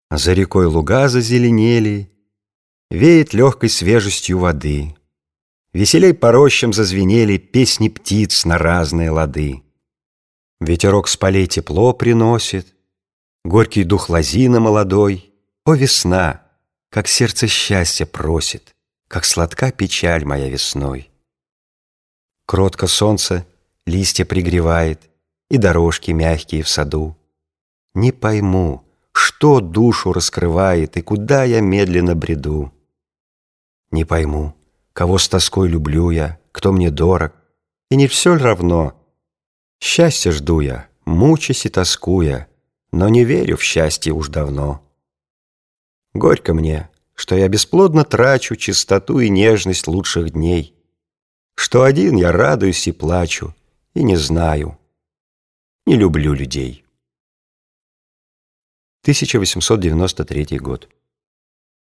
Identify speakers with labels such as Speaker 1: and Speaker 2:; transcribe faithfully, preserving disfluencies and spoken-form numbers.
Speaker 1: За рекой луга зазеленели, веет легкой свежестью воды. Веселей по рощам зазвенели песни птиц на разные лады. Ветерок с полей тепло приносит, горький дух лозины молодой. О, весна, как сердце счастья просит, как сладка печаль моя весной. Кротко солнце листья пригревает и дорожки мягкие в саду. Не пойму, что душу раскрывает и куда я медленно бреду. Не пойму, кого с тоской люблю я, кто мне дорог, и не все ль равно. Счастья жду я, мучаясь и тоскуя, но не верю в счастье уж давно. Горько мне, что я бесплодно трачу чистоту и нежность лучших дней, что один я радуюсь и плачу, и не знаю, не люблю людей. тысяча восемьсот девяносто третий год.